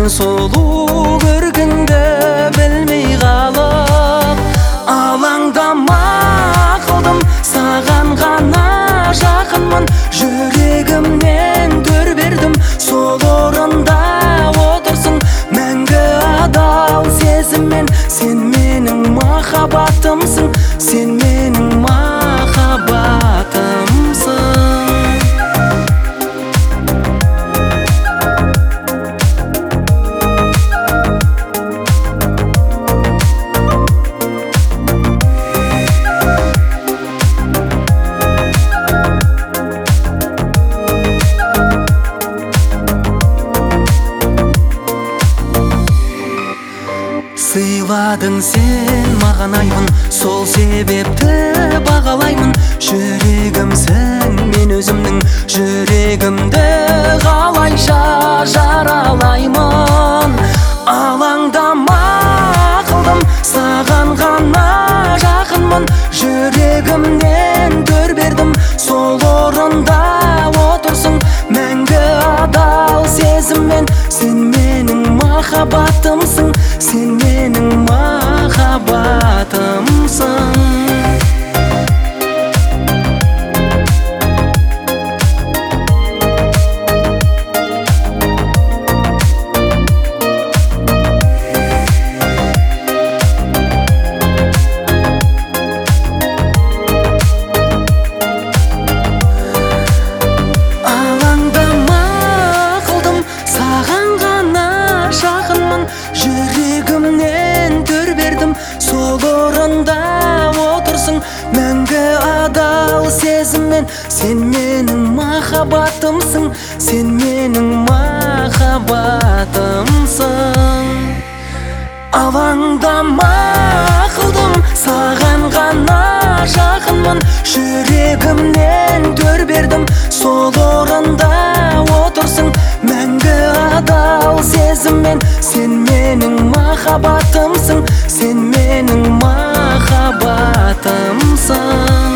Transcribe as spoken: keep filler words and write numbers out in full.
сен сұлу көргенде білмей қалып алаңдама қылдым, саған ғана жақынмын, жүрегімнен төр бердім, сол орында отырсың мәңгі адал сезіммен. Сен менің махаббатымсың, сен менің махаббатымсың. Сыйладың сен маған аймын, сол себепті бағалаймын. Жүрегімсің, мен өзімнің жүрегімді қалайша жаралаймын. Алаңдама қылдым, саған ғана жақынмын, жүрегімнен төр бердім, сол орында отырсың мәңгі адал сезіммен. Сен менің махаббатымсың, сен менің махаббатымсың. Жүрегімнен төр бердім, сол орында отырсың мәңгі адал сезіммен. Сен менің махаббатымсың, сен менің махаббатымсың. Алаңдама қылдым, саған ғана жақынмын, жүрегімнен төр бердім, сол орында отырсың мәңгі адал сезіммен. Сен менің махаббатымсың, сен менің махаббатымсың.